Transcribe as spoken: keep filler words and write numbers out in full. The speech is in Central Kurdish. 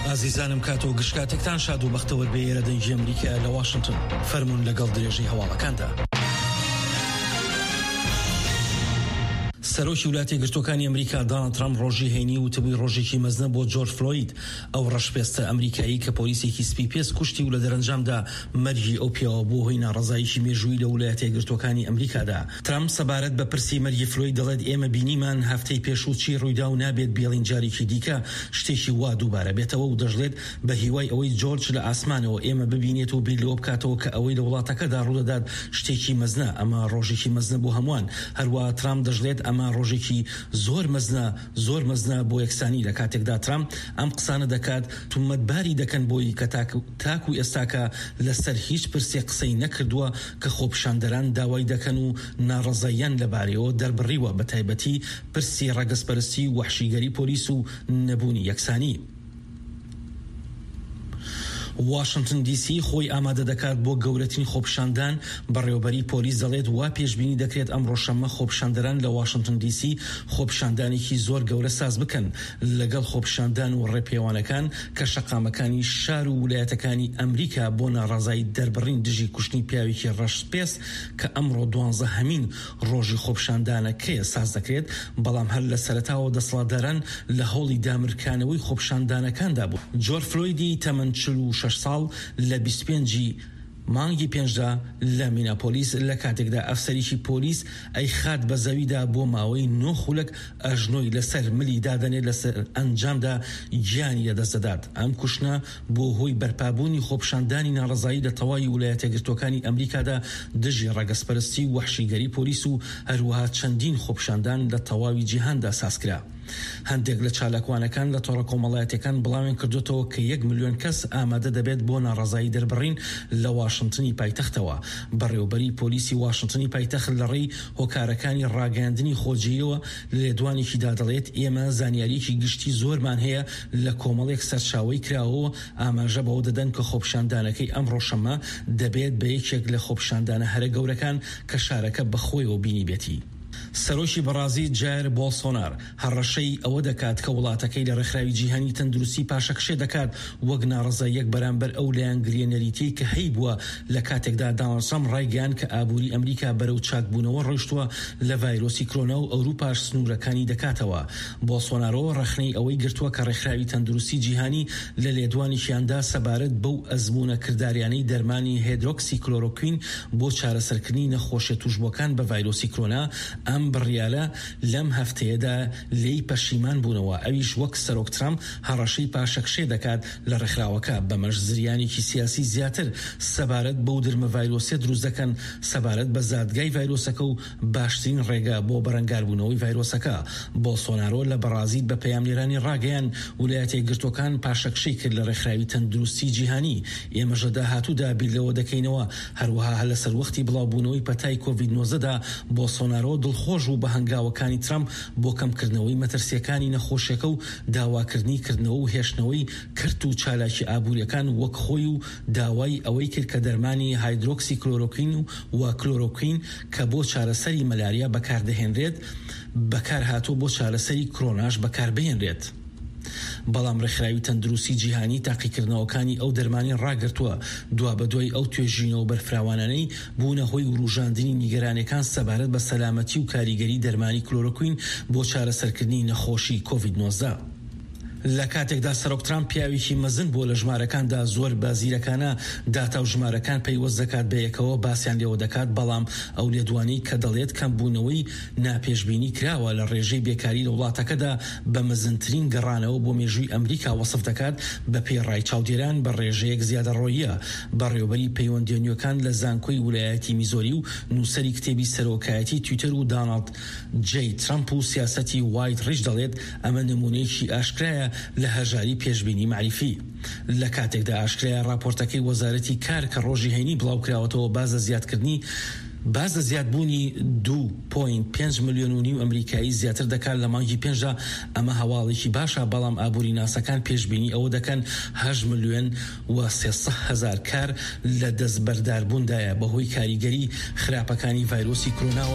ئازیزانم کاتۆ گشتکاتێکتان شاد و بەختەوە بە ئێرە دەنگی ئەمریکا لە واشنگتن فەرمون لەگەڵ درێژی هەواڵەکاندا. سەرۆکی وڵاتی گرتوەکانی ئەمریکا دۆناڵد ترامپ ڕۆژی هەینی وتبووی ڕۆژێکی مەزنە بۆ جۆرج فلۆید، ئەو ڕەشپێستە ئەمریکایی کە پۆلیسێکی سپی پێست کوشتی و لە دەرەنجامدا مەرگی ئەو پیاوە بۆ هۆی ناڕەزاییی مێژووی لە وڵایەتە گرتوەکانی ئەمریکادا. ترامپ سەبارەت بە پرسی مەرگی فلۆید دەڵێت ئێمە بینیمان هەفتەی پێشوو ڕوویدا و نابێت بێڵین جارێکی دیکە شتێکی وا دووبارە بێتەوە و دەژڵێت بە هیوای ئەوەی جۆرج لە ئاسمانەوە ئێمە ببینێت و بیر لەوە بکاتەوە کە ئەوەی لە وڵاتەکەدا ڕوودەدات شتێکی مەزنە. ئەمە ڕۆژێکی مەزنە بۆ هەمووان. هەروە ترامپ دەژڵێت ئەمە ڕۆژێکی زۆر مەزنە زۆر مەزنە بۆ یەکسانی. لە کاتێکدا ترامپ ئەم قسانە دەکات تومەتباری دەکەن بۆی کە تاکو ئێستاکە لەسەر هیچ پرسێ قسەی نەکردووە کە خۆپیشاندەران داوای دەکەن و ناڕەزاییان لەبارەوە دەربڕیوە، بە تایبەتی پرسی ڕەگەزپەرستی و وەحشیگەری پۆلیس و نەبوونی یەکسانی. واشنگتن دی سی خۆی ئامادە دەکات بۆ گەورەترین خۆپیشاندان. بەڕێوەبەری پۆلیس دەڵێت وا پێشبینی دەکرێت ئەم ڕۆژەمە خۆپیشاندەران لە واشنگتن دی سی خۆپیشاندانێکی زۆر گەورە ساز بکەن لەگەڵ خۆپیشاندان و ڕێپێوانەکان کە شەقامەکانی شار و ویلایەتەکانی ئەمریکا بۆ ناڕازایی دەربڕین دژی کوشتنی پیاوێکی ڕەشپێست کە ئەمڕۆ دوانزە هەمین ڕۆژی خۆپیشاندانەکەیە ساز دەکرێت. بەڵام هەر لە سەرەتاوە دەسەڵاتداران لە هەوڵی دامرکانەوەی خۆپیشاندانەکاندا بوو. جۆرج فلۆیدی تەمەن چل و شەش ساڵ لە بیست و پێنجی مانگی پێنجدا لە میناپۆلیس لە کاتێکدا ئەفسەریشی پۆلیس ئەی خات بە زەویدا بۆ ماوەی نۆ خولەک ئەژنۆی لەسەر ملی دادەنێت لەسەر ئەنجامدا گیانی لەدەستدات. ئەم کوشتنە بۆ هۆی بەرپابوونی خۆپیشاندانی ناڕەزایی لە تەواوی ویلایەتە گرتوەکانی ئەمریکادا دژی ڕەگەزپەرستی و وەحشیگەری پۆلیس و هەروەها چەندین خۆپیشاندان لە تەواوی جیهاندا سازکرا. هەندێک لە چالاکوانەکان لە تۆڕە کۆمەڵایەتەکان بڵاویان کردوتەوە کە یەک ملیۆن کەس ئامادە دەبێت بۆ ناڕەزایی دەربڕین لە واشنگتنی پایتەختەوە. بەڕێوەبەری پۆلیسی واشنگتنی پایتەخت لە ڕێی هۆکارەکانی ڕاگەاندنی خۆجیەوە لێدوانێکیدا دەڵێت ئێمە زانیاریی گشتی زۆرمان هەیە لە کۆمەڵێک سەرچاوی کراوە ئاماژە بەوە دەدەن کە خۆپیشاندانەکەی ئەم ڕۆژەمە دەبێت بە یەکێک لە خۆپیشاندانە هەرە گەورەکان کە شارەکە بەخۆیەوە بینی بێتی. سەرۆکی بەرازیل جایر بۆلسۆنار هەڕەشەی ئەوە دەکات کە وڵاتەکەی لە ڕێکخراوی جیهانی تەندروستی پاشەکشێ دەکات وەک ناڕەزاییەک بەرامبەر ئەو لایەن گرێنەریتی کە هەی بووە لە کاتێکدا دۆناڵد ترامپ ڕایگەیاند کە ئابووری ئەمریکا بەرەو چاکبوونەوە ڕۆیشتووە لە ڤایرۆسی کۆرۆنا و ئەوروپاش سنوورەکانی دەکاتەوە. بۆلسۆنارۆ ڕەخنەی ئەوەی گرتووە کە ڕێکخراوی تەندروستی جیهانی لە لێدوانیشیاندا سەبارەت بەو ئەزمونە کرداریانەی دەرمانی هیدرۆکسی کلۆرۆکوین بۆ چارەسەرکردنی نەخۆشیە توشبووەکان بە ڤایرۆسی کۆرۆنا ئەم بڕیالە لەم هەفتەیەدا لێی پەشیمان بوونەوە. ئەویش وەک سەرۆک ترامپ هەڕەشەی پاشەکشێ دەکات لە ڕێکخراوەکە بەمەش زریانێکی سیاسی زیاتر سەبارەت بەو درمە ڤایرۆسیە دروست دەکەن سەبارەت بە زادگای ڤایرۆسەکە و باشترین ڕێگە بۆ بەرەنگاربوونەوەی ڤایرۆسەکە. بۆلسۆنارۆ لە بەرازیل بە پەیامنێرانی ڕاگەیان ویلایەتە گرتوەکان پاشەکشەی کرد لە ڕێکخراوی تەندروستی جیهانی. ئێمەش لە داهاتوودا بیرلەوە دەکەینەوە. هەروەها هە لەسەر وەختی بڵاوبوونەوەی پەتای کۆڤید نۆزدەدا بۆلسۆنارۆ دڵخۆش و بە هەنگاوەکانی ترامپ بۆ کەمکردنەوەی مەترسیەکانی نەخۆشیەکە و داواکردنی کردنەوە و هێشتنەوەی کرد و چالاکی ئابوووریەکان وەک خۆی و داوای ئەوەی کرد کە دەرمانی هایدرۆکسی کلۆرۆکوین و کلۆرۆکوین کە بۆ چارەسەری مەلاریا بەکاردەهێنرێت بەکار هاتوو بۆ چارەسەری کۆرۆناش بەکاربهێنرێت. بەڵام ڕێکخراوی تەندروستی جیهانی تاقیکردنەوەکانی ئەو دەرمانی ڕاگرتووە دوا بە دوای ئەو توێژینەوە بەرفراوانانەی بوونە هۆی ڕوژاندنی نیگەرانەکان سەبارەت بە سەلامەتی و کاریگەری دەرمانی کلۆرۆکوین بۆ چارەسەرکردنی نەخۆشی کۆڤید نۆزدە. لە کاتێکدا سەرۆک ترامپ پیاوێکی مەزن بۆ لە ژمارەکاندا زۆر بازیرەکانە داتا و ژمارەکان پەیوەست دەکات بە یەکەوە باسییان لێوە دەکات. بەڵام ئەو لێدوانی کە دەڵێت کەمبوونەوەی ناپێشبینی کراوە لە ڕێژەی بێکاری لە وڵاتەکەدا بە مەزنترین گەڕانەوە بۆ مێژووی ئەمریکا وەسف دەکات بە پێڕای چاودێران بە ڕێژەیەک زیادەڕۆییە. بەڕێوەبەری پەیوەندیێنیەکان لە زانکۆی ویلایەتی میزۆری و نووسەری کتێبی سەرۆکایەتی تویتەر و دۆناڵد جێی ترامپ و سیاسەتی وایت ڕیش دەڵێت ئەمە نمونەیەکی ئاشکرایە لە هەژاری پێشبینی معریفی. لە کاتێکدا ئاشکرایە راپۆرتەکەی وەزارەتی کار کە ڕۆژی هەینی بڵاوکراوەتەوە بازە زیادکردنی بازە زیادبوونی دو پۆینت پێنج ملیۆن و نیو ئەمریکایی زیاتر دەکات لە مانگی پێنجدا. ئەمە هەواڵێکی باشە بەڵام ئابووری ناسەکان پێشبینی ئەوە دەکەن هەشت ملیۆن و سێسەد هەزار کار لە دەستبەرداربووندایە بەهۆی کاریگەری خراپەکانی ڤایرۆسی کۆرۆنا.